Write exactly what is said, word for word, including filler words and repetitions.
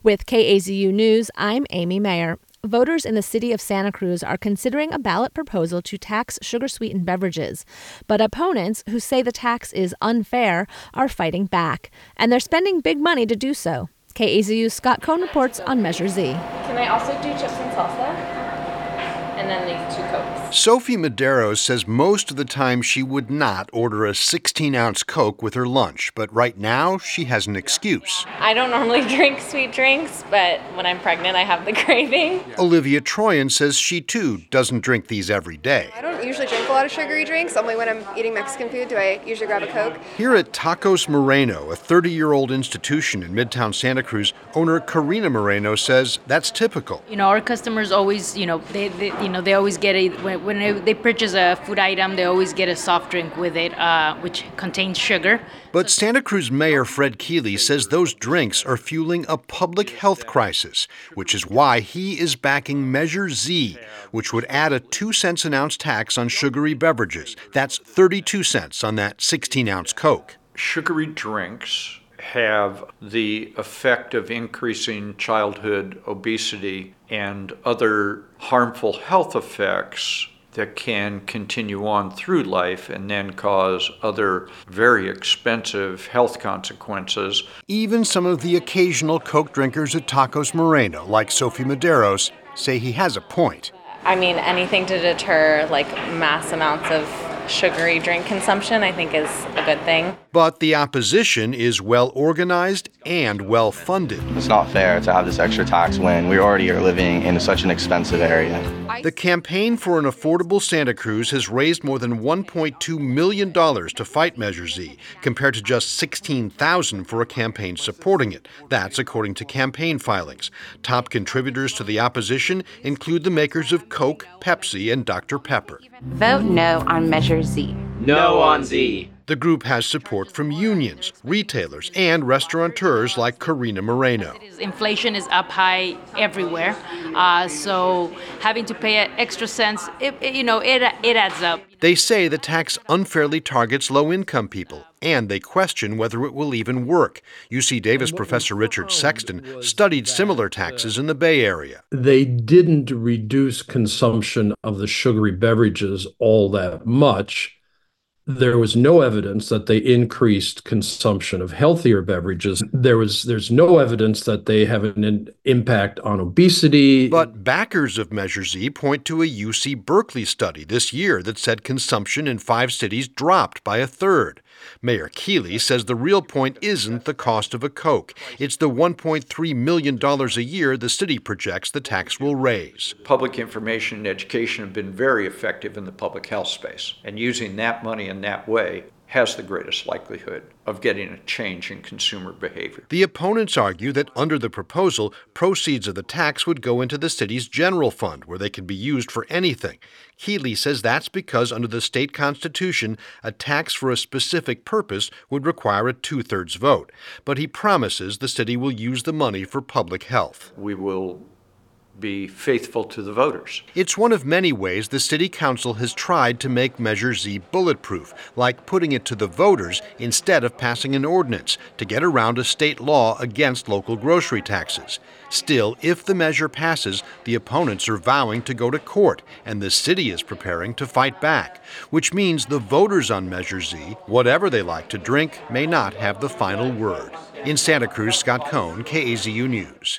With K A Z U News, I'm Amy Mayer. Voters in the city of Santa Cruz are considering a ballot proposal to tax sugar-sweetened beverages. But opponents, who say the tax is unfair, are fighting back. And they're spending big money to do so. K A Z U's Scott Cohn reports on Measure Z. Can I also do chips and salsa? And then these two Cokes. Sophie Medeiros says most of the time she would not order a sixteen-ounce Coke with her lunch, but right now she has an excuse. I don't normally drink sweet drinks, but when I'm pregnant, I have the craving. Olivia Troyan says she, too, doesn't drink these every day. I don't usually drink a lot of sugary drinks. Only when I'm eating Mexican food do I usually grab a Coke. Here at Tacos Moreno, a thirty-year-old institution in Midtown Santa Cruz, owner Karina Moreno says that's typical. You know, our customers always, you know, they, they you know, they always get a, when, when they, they purchase a food item, they always get a soft drink with it, uh, which contains sugar. But Santa Cruz Mayor Fred Keeley says those drinks are fueling a public health crisis, which is why he is backing Measure Z, which would add a two cents an ounce tax on sugary beverages. That's thirty-two cents on that sixteen-ounce Coke. Sugary drinks have the effect of increasing childhood obesity and other harmful health effects that can continue on through life and then cause other very expensive health consequences. Even some of the occasional Coke drinkers at Tacos Moreno, like Sophie Medeiros, say he has a point. I mean, anything to deter like mass amounts of sugary drink consumption, I think, is a good thing. But the opposition is well organized and well funded. It's not fair to have this extra tax when we already are living in such an expensive area. The Campaign for an Affordable Santa Cruz has raised more than one point two million dollars to fight Measure Z, compared to just sixteen thousand dollars for a campaign supporting it. That's according to campaign filings. Top contributors to the opposition include the makers of Coke, Pepsi, and Doctor Pepper. Vote no on Measure Z. No on Z. The group has support from unions, retailers, and restaurateurs like Karina Moreno. Inflation is up high everywhere, uh, so having to pay extra cents, it, it, you know, it, it adds up. They say the tax unfairly targets low-income people, and they question whether it will even work. U C Davis professor Richard Sexton studied similar taxes in the Bay Area. They didn't reduce consumption of the sugary beverages all that much. There was no evidence that they increased consumption of healthier beverages. There was there's no evidence that they have an in, impact on obesity. But backers of Measure Z point to a U C Berkeley study this year that said consumption in five cities dropped by a third. Mayor Keeley says the real point isn't the cost of a Coke. It's the one point three million dollars a year the city projects the tax will raise. Public information and education have been very effective in the public health space, and using that money in that way has the greatest likelihood of getting a change in consumer behavior. The opponents argue that under the proposal, proceeds of the tax would go into the city's general fund, where they can be used for anything. Keeley says that's because under the state constitution, a tax for a specific purpose would require a two-thirds vote. But he promises the city will use the money for public health. We will be faithful to the voters. It's one of many ways the city council has tried to make Measure Z bulletproof, like putting it to the voters instead of passing an ordinance to get around a state law against local grocery taxes. Still, if the measure passes, the opponents are vowing to go to court, and the city is preparing to fight back, which means the voters on Measure Z, whatever they like to drink, may not have the final word. In Santa Cruz, Scott Cohn, K A Z U News.